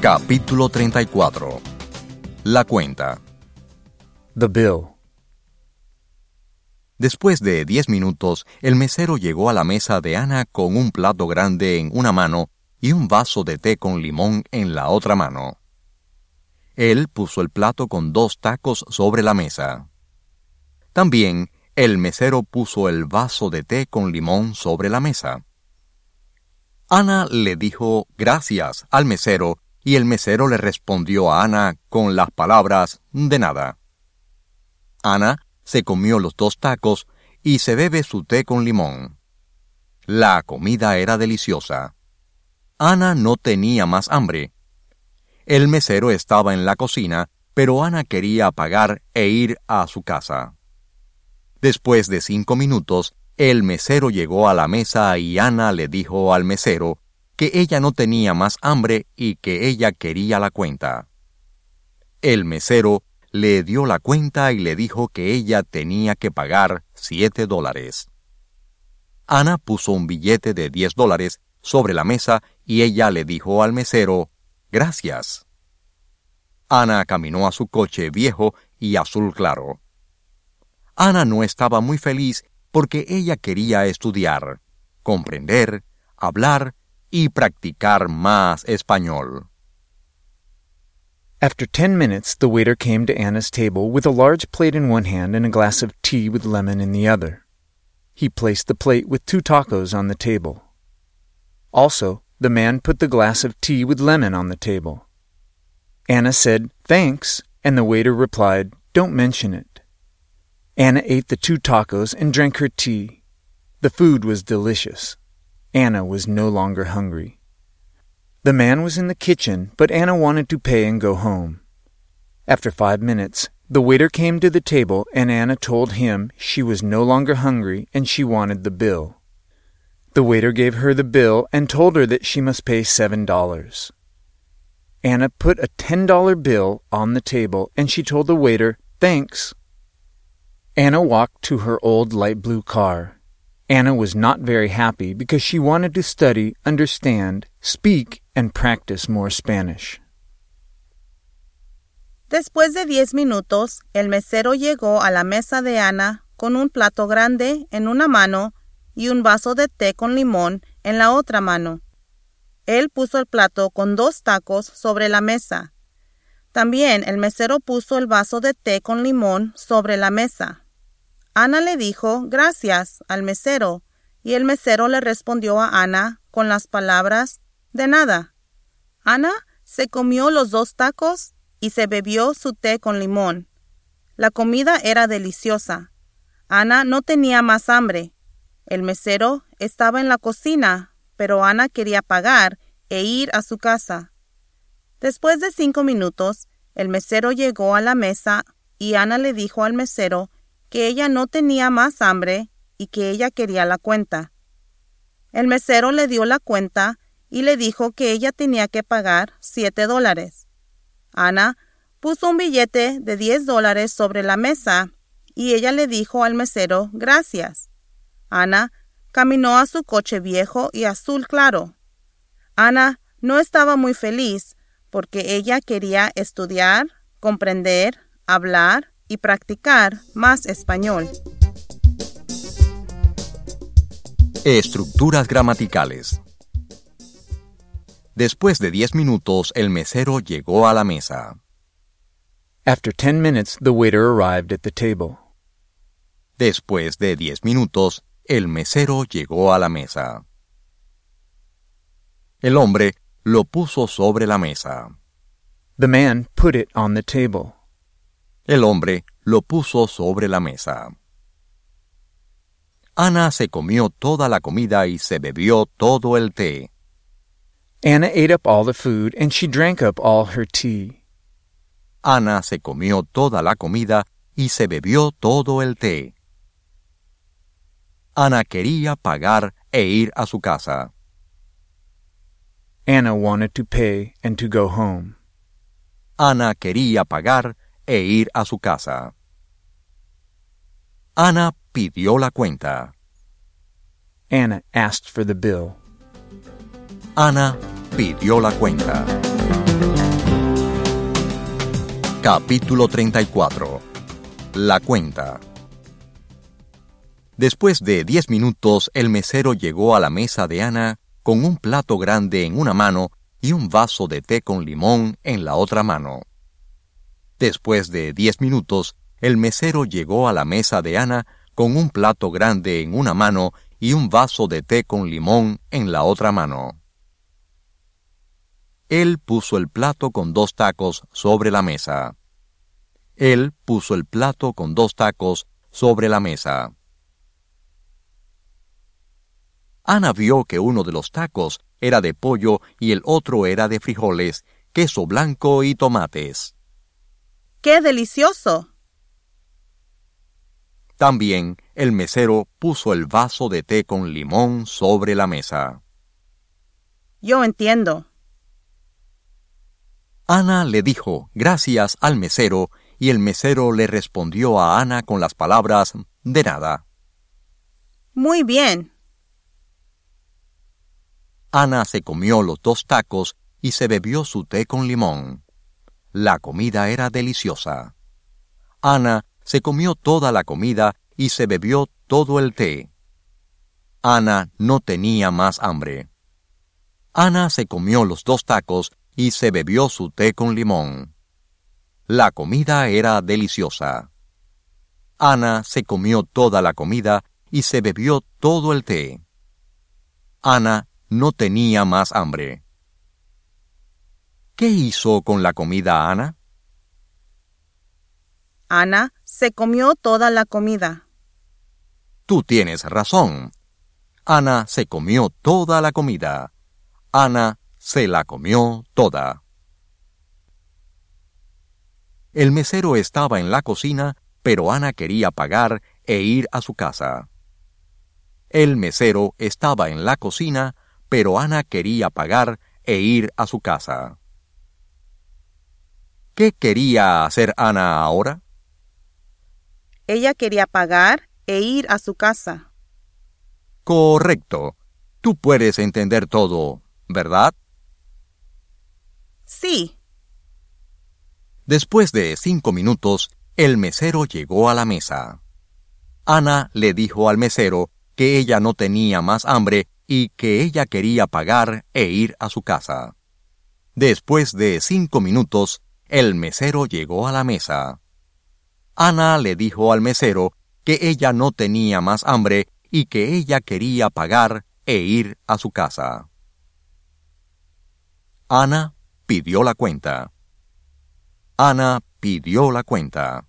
Capítulo 34. La cuenta. The bill. Después de 10 minutos, el mesero llegó a la mesa de Ana con un plato grande en una mano y un vaso de té con limón en la otra mano. Él puso el plato con 2 tacos sobre la mesa. También, el mesero puso el vaso de té con limón sobre la mesa. Ana le dijo gracias al mesero y el mesero le respondió a Ana con las palabras de nada. Ana se comió los 2 tacos y se bebe su té con limón. La comida era deliciosa. Ana no tenía más hambre. El mesero estaba en la cocina, pero Ana quería pagar e ir a su casa. Después de 5 minutos, el mesero llegó a la mesa y Ana le dijo al mesero que ella no tenía más hambre y que ella quería la cuenta. El mesero le dio la cuenta y le dijo que ella tenía que pagar $7. Ana puso un billete de $10 sobre la mesa y ella le dijo al mesero, gracias. Ana caminó a su coche viejo y azul claro. Ana no estaba muy feliz porque ella quería estudiar, comprender, hablar y practicar más español. After 10 minutes, the waiter came to Anna's table with a large plate in one hand and a glass of tea with lemon in the other. He placed the plate with 2 tacos on the table. Also, the man put the glass of tea with lemon on the table. Anna said, "Thanks," and the waiter replied, "Don't mention it." Anna ate the 2 tacos and drank her tea. The food was delicious. Anna was no longer hungry. The man was in the kitchen, but Anna wanted to pay and go home. After 5 minutes, the waiter came to the table and Anna told him she was no longer hungry and she wanted the bill. The waiter gave her the bill and told her that she must pay $7. Anna put a $10 bill on the table and she told the waiter, "Thanks." Anna walked to her old light blue car. Anna was not very happy because she wanted to study, understand, speak, and practice more Spanish. Después de 10 minutos, el mesero llegó a la mesa de Ana con un plato grande en una mano y un vaso de té con limón en la otra mano. Él puso el plato con 2 tacos sobre la mesa. También el mesero puso el vaso de té con limón sobre la mesa. Ana le dijo gracias al mesero y el mesero le respondió a Ana con las palabras de nada. Ana se comió los 2 tacos y se bebió su té con limón. La comida era deliciosa. Ana no tenía más hambre. El mesero estaba en la cocina, pero Ana quería pagar e ir a su casa. Después de 5 minutos, el mesero llegó a la mesa y Ana le dijo al mesero que ella no tenía más hambre y que ella quería la cuenta. El mesero le dio la cuenta y le dijo que ella tenía que pagar $7. Ana puso un billete de $10 sobre la mesa y ella le dijo al mesero gracias. Ana caminó a su coche viejo y azul claro. Ana no estaba muy feliz porque ella quería estudiar, comprender, hablar y practicar más español. Estructuras gramaticales. Después de 10 minutos, el mesero llegó a la mesa. After 10 minutes, the waiter arrived at the table. Después de 10 minutos, el mesero llegó a la mesa. El hombre lo puso sobre la mesa. The man put it on the table. El hombre lo puso sobre la mesa. Ana se comió toda la comida y se bebió todo el té. Anna ate up all the food and she drank up all her tea. Ana se comió toda la comida y se bebió todo el té. Ana quería pagar e ir a su casa. Anna wanted to pay and to go home. Ana quería pagar e ir a su casa. Ana pidió la cuenta. Anna asked for the bill. Ana pidió la cuenta. Capítulo 34. La cuenta. Después de 10 minutos, el mesero llegó a la mesa de Ana con un plato grande en una mano y un vaso de té con limón en la otra mano. Después de 10 minutos, el mesero llegó a la mesa de Ana con un plato grande en una mano y un vaso de té con limón en la otra mano. Él puso el plato con 2 tacos sobre la mesa. Él puso el plato con 2 tacos sobre la mesa. Ana vio que uno de los tacos era de pollo y el otro era de frijoles, queso blanco y tomates. ¡Qué delicioso! También el mesero puso el vaso de té con limón sobre la mesa. Yo entiendo. Ana le dijo gracias al mesero y el mesero le respondió a Ana con las palabras de nada. Muy bien. Ana se comió los 2 tacos y se bebió su té con limón. La comida era deliciosa. Ana se comió toda la comida y se bebió todo el té. Ana no tenía más hambre. Ana se comió los 2 tacos y se bebió su té con limón. La comida era deliciosa. Ana se comió toda la comida y se bebió todo el té. Ana no tenía más hambre. ¿Qué hizo con la comida Ana? Ana se comió toda la comida. Tú tienes razón. Ana se comió toda la comida. Ana se la comió toda. El mesero estaba en la cocina, pero Ana quería pagar e ir a su casa. El mesero estaba en la cocina, pero Ana quería pagar e ir a su casa. ¿Qué quería hacer Ana ahora? Ella quería pagar e ir a su casa. Correcto. Tú puedes entender todo, ¿verdad? Sí. Después de 5 minutos, el mesero llegó a la mesa. Ana le dijo al mesero que ella no tenía más hambre y que ella quería pagar e ir a su casa. Después de 5 minutos, el mesero llegó a la mesa. Ana le dijo al mesero que ella no tenía más hambre y que ella quería pagar e ir a su casa. Ana pidió la cuenta. Ana pidió la cuenta.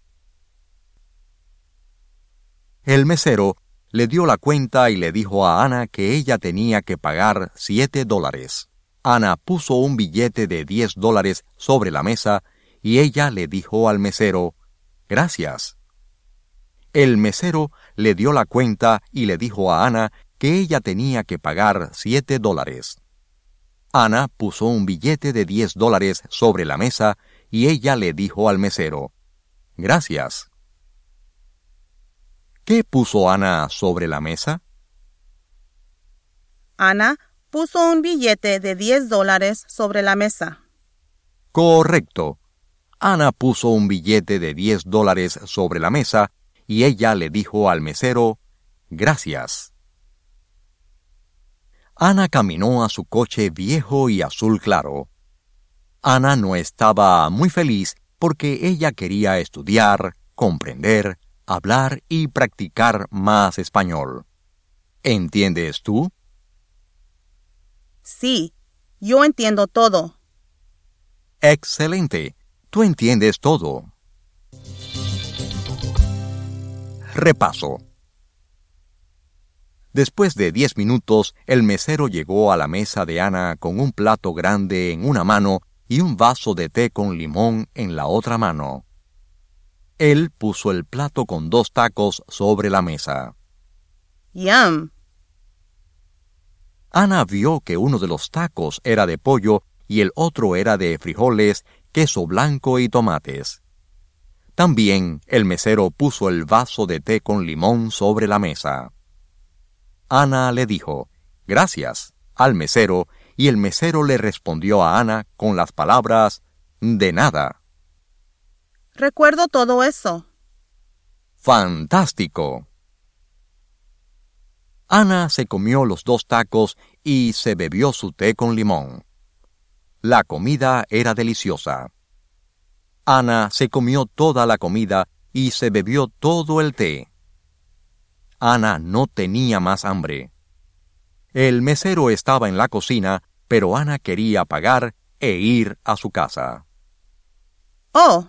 El mesero le dio la cuenta y le dijo a Ana que ella tenía que pagar $7. Ana puso un billete de $10 sobre la mesa y ella le dijo al mesero, «Gracias». El mesero le dio la cuenta y le dijo a Ana que ella tenía que pagar $7. Ana puso un billete de $10 sobre la mesa y ella le dijo al mesero, «Gracias». ¿Qué puso Ana sobre la mesa? Ana puso un billete de $10 sobre la mesa. Correcto. Ana puso un billete de $10 sobre la mesa y ella le dijo al mesero, «Gracias». Ana caminó a su coche viejo y azul claro. Ana no estaba muy feliz porque ella quería estudiar, comprender, hablar y practicar más español. ¿Entiendes tú? Sí, yo entiendo todo. Excelente. Tú entiendes todo. Repaso. Después de 10 minutos, el mesero llegó a la mesa de Ana con un plato grande en una mano y un vaso de té con limón en la otra mano. Él puso el plato con 2 tacos sobre la mesa. ¡Yum! Ana vio que uno de los tacos era de pollo y el otro era de frijoles, queso blanco y tomates. También el mesero puso el vaso de té con limón sobre la mesa. Ana le dijo, «Gracias», al mesero, y el mesero le respondió a Ana con las palabras, «De nada». Recuerdo todo eso. ¡Fantástico! Ana se comió los 2 tacos y se bebió su té con limón. La comida era deliciosa. Ana se comió toda la comida y se bebió todo el té. Ana no tenía más hambre. El mesero estaba en la cocina, pero Ana quería pagar e ir a su casa. ¡Oh!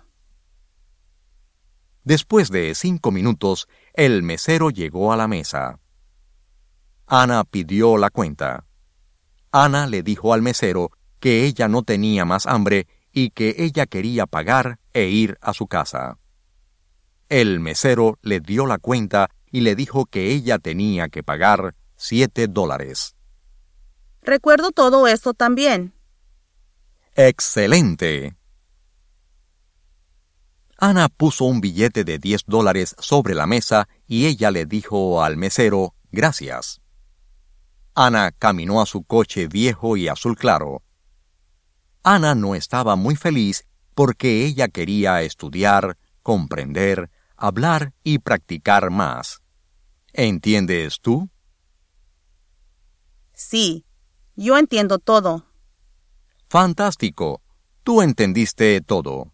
Después de 5 minutos, el mesero llegó a la mesa. Ana pidió la cuenta. Ana le dijo al mesero que ella no tenía más hambre y que ella quería pagar e ir a su casa. El mesero le dio la cuenta y le dijo que ella tenía que pagar $7. Recuerdo todo eso también. ¡Excelente! Ana puso un billete de $10 sobre la mesa y ella le dijo al mesero, gracias. Ana caminó a su coche viejo y azul claro. Ana no estaba muy feliz porque ella quería estudiar, comprender, hablar y practicar más. ¿Entiendes tú? Sí, yo entiendo todo. ¡Fantástico! Tú entendiste todo.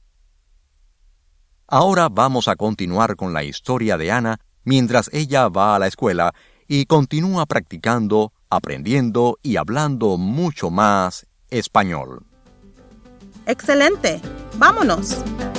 Ahora vamos a continuar con la historia de Ana mientras ella va a la escuela y continúa practicando, aprendiendo y hablando mucho más español. ¡Excelente! ¡Vámonos!